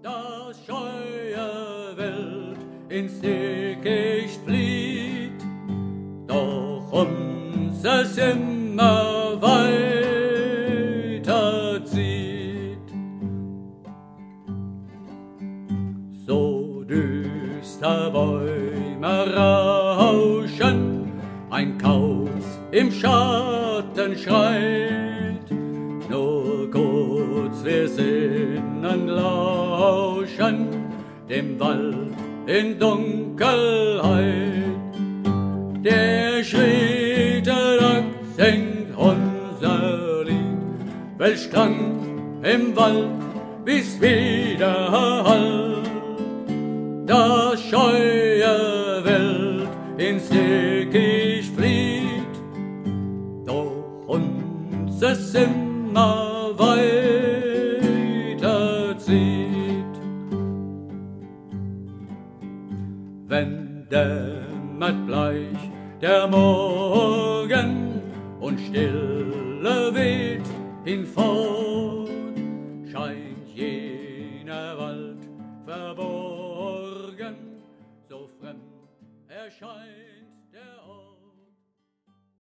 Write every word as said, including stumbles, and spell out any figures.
Das scheue Wild ins Dickicht flieht, doch unseres immer weiter zieht. So düster Bäume rauschen, ein Kauz im Schatten schreit, nur kurz wir sinnen lauschen dem Wald in Dunkelheit. Der Schwede singt unser Lied, welch Klang im Wald bis wieder hallt. Das scheue Wild ins Dickicht flieht, doch uns es immer weiter zieht. Wenn dämmert bleich der Morgen und Stille weht hinfort, scheint jener Wald verborgen, so fremd erscheint der Ort.